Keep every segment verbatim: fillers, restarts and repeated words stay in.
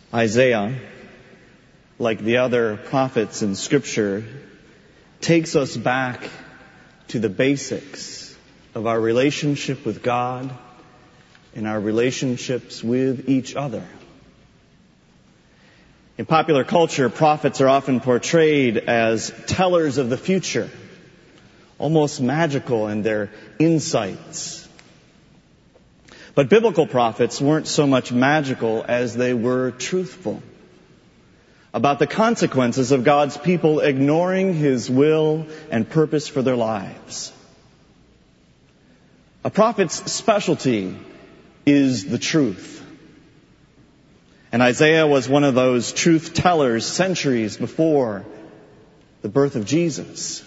Isaiah, like the other prophets in Scripture, takes us back to the basics of our relationship with God and our relationships with each other. In popular culture, prophets are often portrayed as tellers of the future, almost magical in their insights. But biblical prophets weren't so much magical as they were truthful about the consequences of God's people ignoring His will and purpose for their lives. A prophet's specialty is the truth. And Isaiah was one of those truth tellers centuries before the birth of Jesus.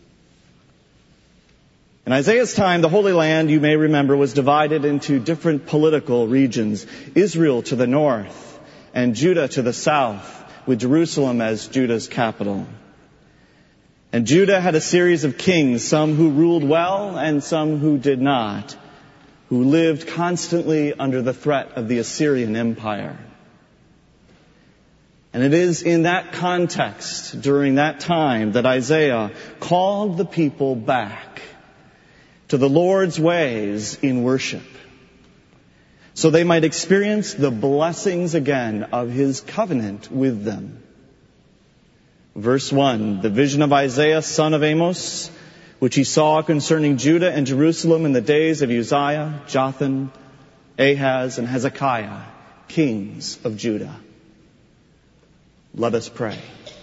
In Isaiah's time, the Holy Land, you may remember, was divided into different political regions. Israel to the north and Judah to the south, with Jerusalem as Judah's capital. And Judah had a series of kings, some who ruled well and some who did not, who lived constantly under the threat of the Assyrian Empire. And it is in that context, during that time, that Isaiah called the people back to the Lord's ways in worship, so they might experience the blessings again of His covenant with them. Verse one, the vision of Isaiah, son of Amos, which he saw concerning Judah and Jerusalem in the days of Uzziah, Jotham, Ahaz, and Hezekiah, kings of Judah. Let us pray.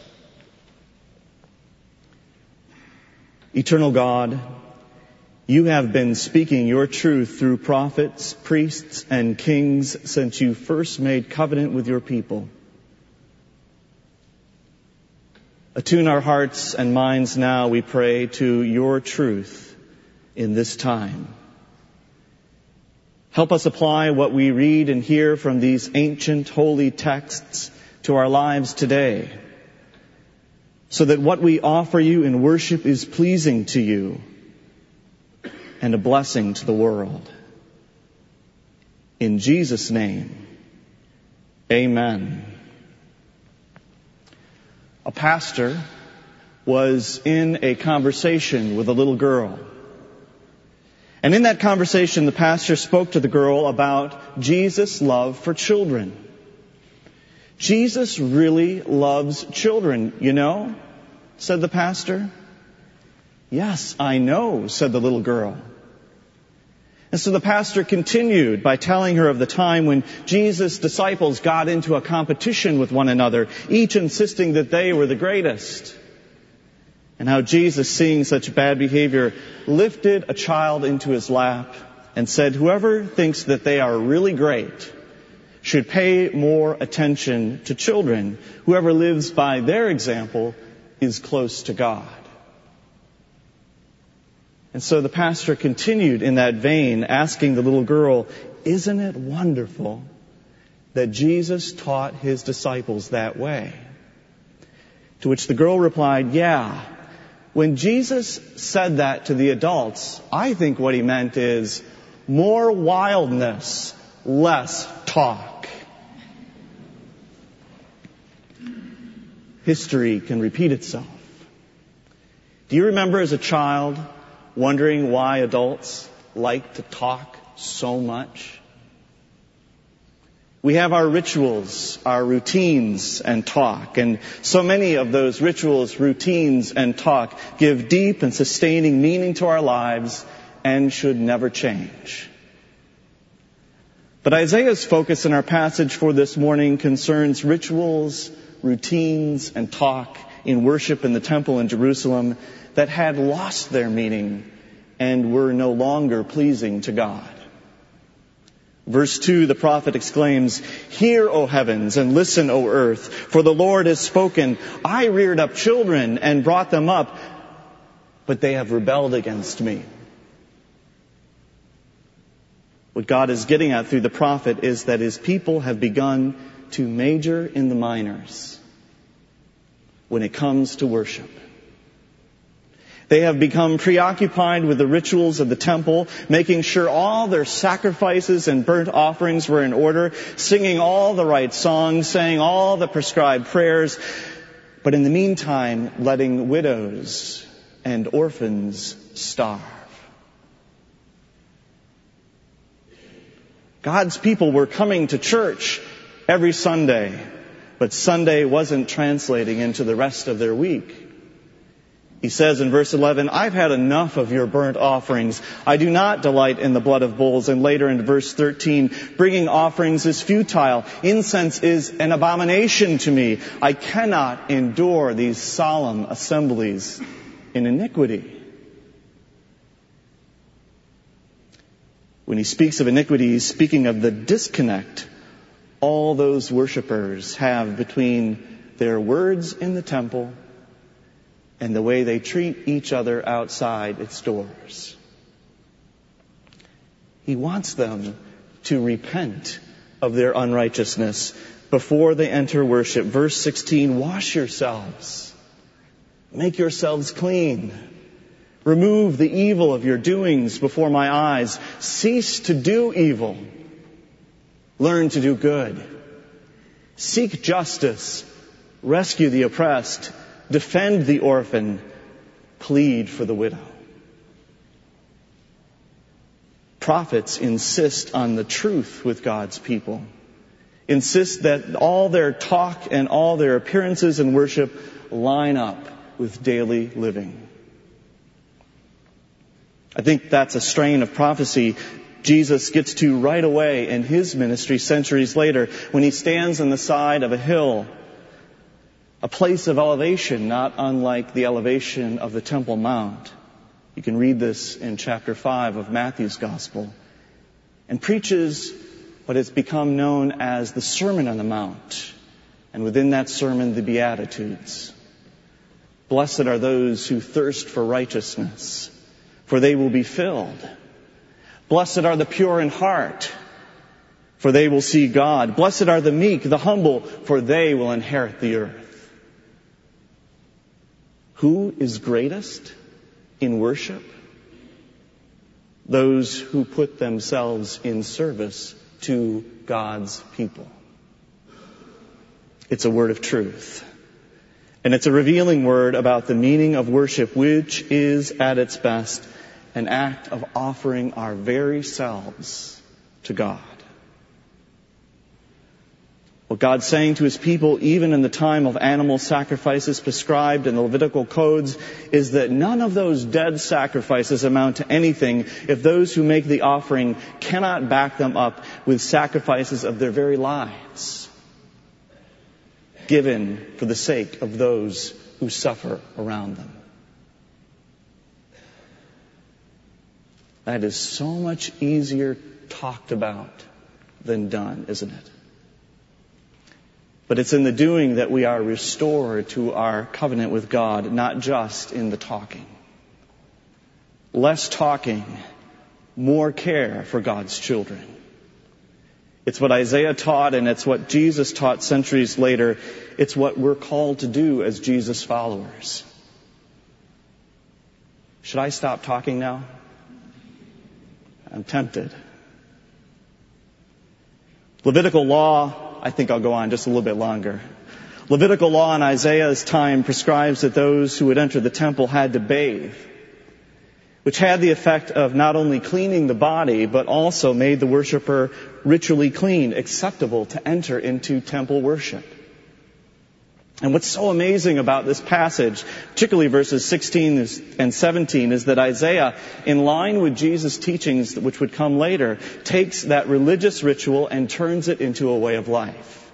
Eternal God, You have been speaking Your truth through prophets, priests, and kings since You first made covenant with Your people. Attune our hearts and minds now, we pray, to Your truth in this time. Help us apply what we read and hear from these ancient holy texts to our lives today, so that what we offer You in worship is pleasing to You and a blessing to the world. In Jesus' name, amen. A pastor was in a conversation with a little girl. And in that conversation, the pastor spoke to the girl about Jesus' love for children. Jesus really loves children, you know, said the pastor. Yes, I know, said the little girl. And so the pastor continued by telling her of the time when Jesus' disciples got into a competition with one another, each insisting that they were the greatest. And how Jesus, seeing such bad behavior, lifted a child into His lap and said, whoever thinks that they are really great should pay more attention to children. Whoever lives by their example is close to God. And so the pastor continued in that vein, asking the little girl, isn't it wonderful that Jesus taught His disciples that way? To which the girl replied, yeah, when Jesus said that to the adults, I think what He meant is more wildness, less talk. History can repeat itself. Do you remember as a child wondering why adults like to talk so much? We have our rituals, our routines, and talk. And so many of those rituals, routines, and talk give deep and sustaining meaning to our lives and should never change. But Isaiah's focus in our passage for this morning concerns rituals, routines, and talk in worship in the temple in Jerusalem that had lost their meaning and were no longer pleasing to God. Verse two, the prophet exclaims, hear, O heavens, and listen, O earth, for the Lord has spoken. I reared up children and brought them up, but they have rebelled against me. What God is getting at through the prophet is that His people have begun to major in the minors when it comes to worship. They have become preoccupied with the rituals of the temple, making sure all their sacrifices and burnt offerings were in order, singing all the right songs, saying all the prescribed prayers, but in the meantime, letting widows and orphans starve. God's people were coming to church every Sunday, but Sunday wasn't translating into the rest of their week. He says in verse eleven, I've had enough of your burnt offerings. I do not delight in the blood of bulls. And later in verse thirteen, bringing offerings is futile. Incense is an abomination to me. I cannot endure these solemn assemblies in iniquity. When he speaks of iniquity, he's speaking of the disconnect all those worshipers have between their words in the temple and the way they treat each other outside its doors. He wants them to repent of their unrighteousness before they enter worship. Verse sixteen, wash yourselves. Make yourselves clean. Remove the evil of your doings before my eyes. Cease to do evil. Learn to do good. Seek justice. Rescue the oppressed. Defend the orphan. Plead for the widow. Prophets insist on the truth with God's people. Insist that all their talk and all their appearances in worship line up with daily living. I think that's a strain of prophecy Jesus gets to right away in his ministry centuries later when he stands on the side of a hill, a place of elevation not unlike the elevation of the Temple Mount. You can read this in chapter five of Matthew's Gospel, and preaches what has become known as the Sermon on the Mount, and within that sermon, the Beatitudes. Blessed are those who thirst for righteousness, for they will be filled. Blessed are the pure in heart, for they will see God. Blessed are the meek, the humble, for they will inherit the earth. Who is greatest in worship? Those who put themselves in service to God's people. It's a word of truth. And it's a revealing word about the meaning of worship, which is at its best an act of offering our very selves to God. What God's saying to his people, even in the time of animal sacrifices prescribed in the Levitical codes, is that none of those dead sacrifices amount to anything if those who make the offering cannot back them up with sacrifices of their very lives, given for the sake of those who suffer around them. That is so much easier talked about than done, isn't it? But it's in the doing that we are restored to our covenant with God, not just in the talking. Less talking, more care for God's children. It's what Isaiah taught, and it's what Jesus taught centuries later. It's what we're called to do as Jesus followers. Should I stop talking now? I'm tempted. Levitical law, I think I'll go on just a little bit longer. Levitical law in Isaiah's time prescribes that those who would enter the temple had to bathe, which had the effect of not only cleaning the body, but also made the worshiper ritually clean, acceptable to enter into temple worship. And what's so amazing about this passage, particularly verses sixteen and seventeen, is that Isaiah, in line with Jesus' teachings, which would come later, takes that religious ritual and turns it into a way of life.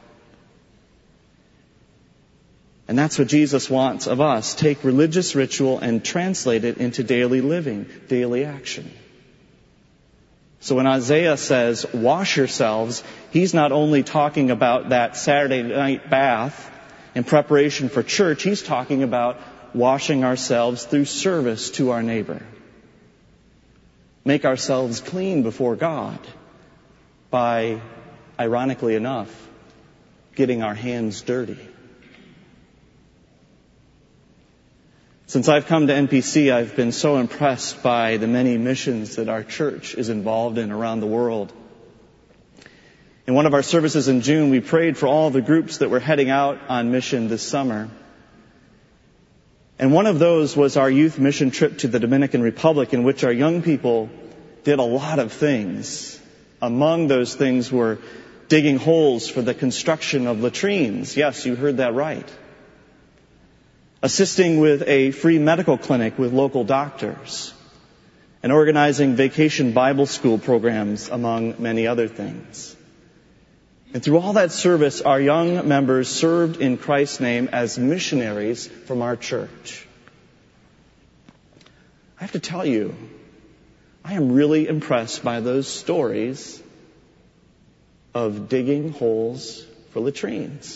And that's what Jesus wants of us. Take religious ritual and translate it into daily living, daily action. So when Isaiah says, wash yourselves, he's not only talking about that Saturday night bath in preparation for church, he's talking about washing ourselves through service to our neighbor. Make ourselves clean before God by, ironically enough, getting our hands dirty. Since I've come to N P C, I've been so impressed by the many missions that our church is involved in around the world. In one of our services in June, we prayed for all the groups that were heading out on mission this summer. And one of those was our youth mission trip to the Dominican Republic, in which our young people did a lot of things. Among those things were digging holes for the construction of latrines. Yes, you heard that right. Assisting with a free medical clinic with local doctors. And organizing vacation Bible school programs, among many other things. And through all that service, our young members served in Christ's name as missionaries from our church. I have to tell you, I am really impressed by those stories of digging holes for latrines.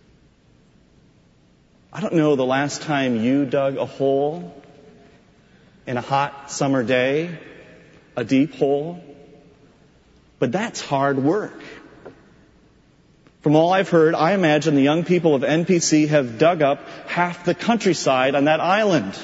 I don't know the last time you dug a hole in a hot summer day, a deep hole, but that's hard work. From all I've heard, I imagine the young people of N P C have dug up half the countryside on that island.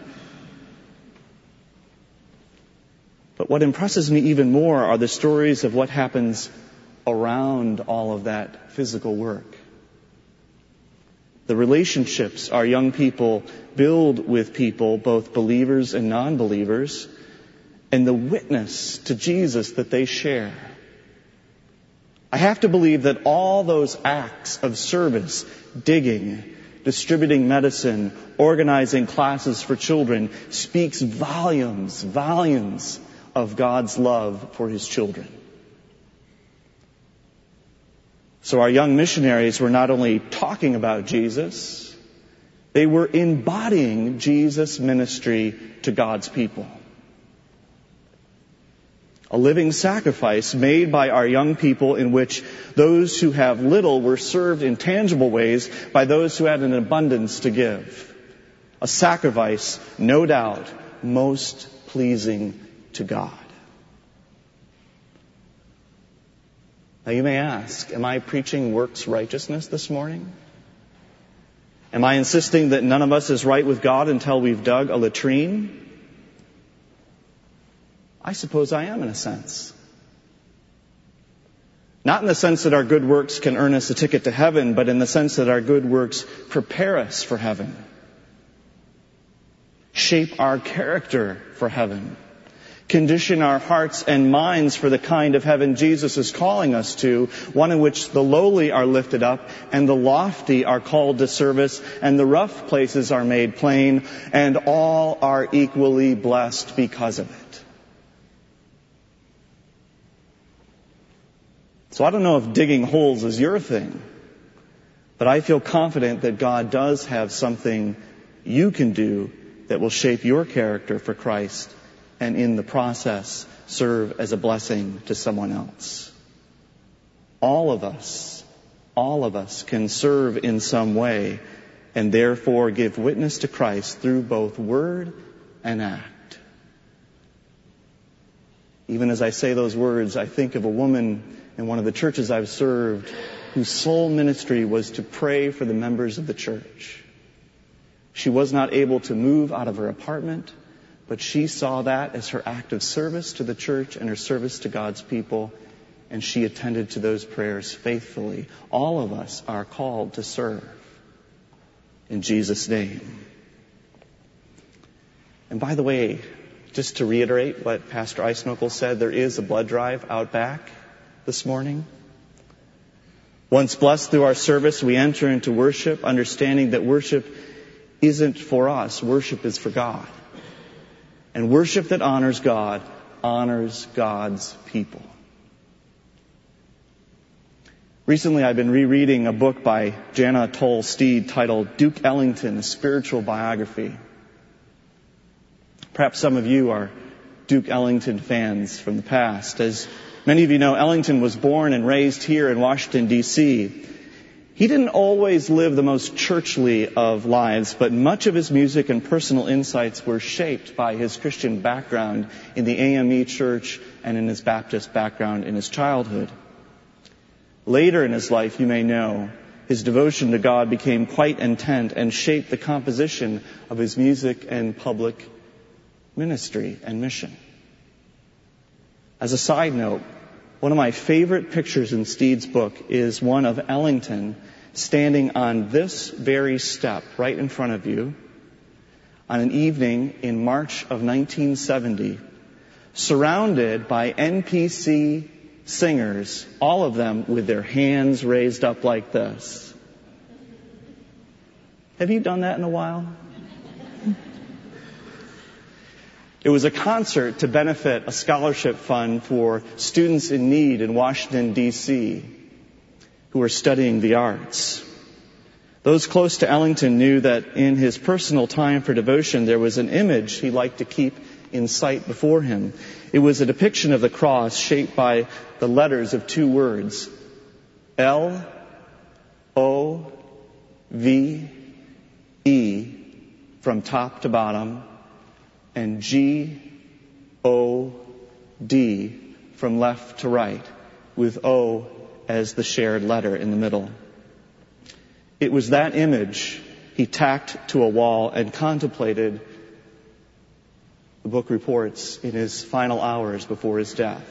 But what impresses me even more are the stories of what happens around all of that physical work. The relationships our young people build with people, both believers and non-believers, and the witness to Jesus that they share. I have to believe that all those acts of service, digging, distributing medicine, organizing classes for children, speaks volumes, volumes of God's love for His children. So our young missionaries were not only talking about Jesus, they were embodying Jesus' ministry to God's people. A living sacrifice made by our young people, in which those who have little were served in tangible ways by those who had an abundance to give. A sacrifice, no doubt, most pleasing to God. Now you may ask, am I preaching works righteousness this morning? Am I insisting that none of us is right with God until we've dug a latrine? I suppose I am, in a sense. Not in the sense that our good works can earn us a ticket to heaven, but in the sense that our good works prepare us for heaven. Shape our character for heaven. Condition our hearts and minds for the kind of heaven Jesus is calling us to, one in which the lowly are lifted up and the lofty are called to service and the rough places are made plain and all are equally blessed because of it. So I don't know if digging holes is your thing, but I feel confident that God does have something you can do that will shape your character for Christ and in the process serve as a blessing to someone else. All of us, all of us can serve in some way and therefore give witness to Christ through both word and act. Even as I say those words, I think of a woman in one of the churches I've served whose sole ministry was to pray for the members of the church. She was not able to move out of her apartment, but she saw that as her act of service to the church and her service to God's people, and she attended to those prayers faithfully. All of us are called to serve in Jesus' name. And by the way, just to reiterate what Pastor Eisnokel said, there is a blood drive out back this morning. Once blessed through our service, we enter into worship, understanding that worship isn't for us. Worship is for God. And worship that honors God honors God's people. Recently, I've been rereading a book by Jana Toll-Steed titled Duke Ellington, a Spiritual Biography. Perhaps some of you are Duke Ellington fans from the past. As many of you know, Ellington was born and raised here in Washington, D C He didn't always live the most churchly of lives, but much of his music and personal insights were shaped by his Christian background in the A M E church and in his Baptist background in his childhood. Later in his life, you may know, his devotion to God became quite intent and shaped the composition of his music and public ministry and mission. As a side note, one of my favorite pictures in Steed's book is one of Ellington standing on this very step right in front of you on an evening in March of nineteen seventy, surrounded by N P C singers, all of them with their hands raised up like this. Have you done that in a while? It was a concert to benefit a scholarship fund for students in need in Washington, D C, who are studying the arts. Those close to Ellington knew that in his personal time for devotion, there was an image he liked to keep in sight before him. It was a depiction of the cross shaped by the letters of two words, L O V E from top to bottom, and G O D from left to right, with O as the shared letter in the middle. It was that image he tacked to a wall and contemplated, the book reports, in his final hours before his death.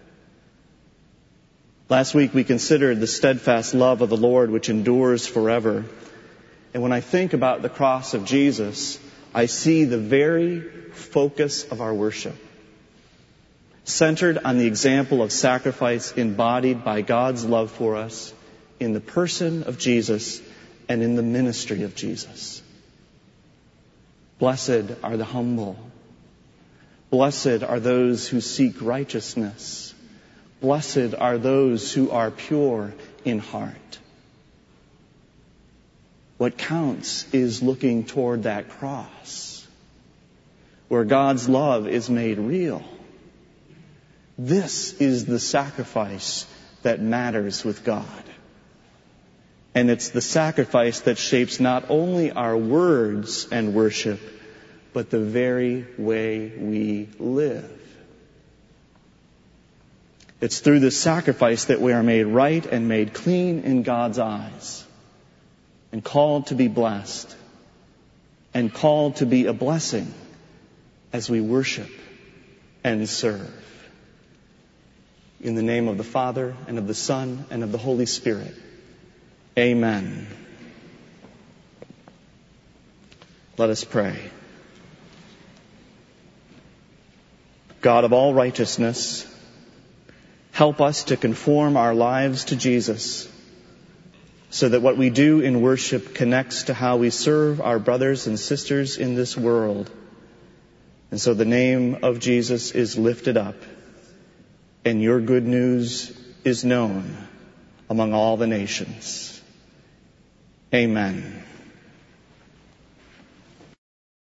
Last week we considered the steadfast love of the Lord which endures forever. And when I think about the cross of Jesus, I see the very focus of our worship, centered on the example of sacrifice embodied by God's love for us in the person of Jesus and in the ministry of Jesus. Blessed are the humble. Blessed are those who seek righteousness. Blessed are those who are pure in heart. What counts is looking toward that cross, where God's love is made real. This is the sacrifice that matters with God. And it's the sacrifice that shapes not only our words and worship, but the very way we live. It's through this sacrifice that we are made right and made clean in God's eyes, and called to be blessed, and called to be a blessing as we worship and serve. In the name of the Father, and of the Son, and of the Holy Spirit. Amen. Let us pray. God of all righteousness, help us to conform our lives to Jesus, so that what we do in worship connects to how we serve our brothers and sisters in this world. And so the name of Jesus is lifted up, and your good news is known among all the nations. Amen.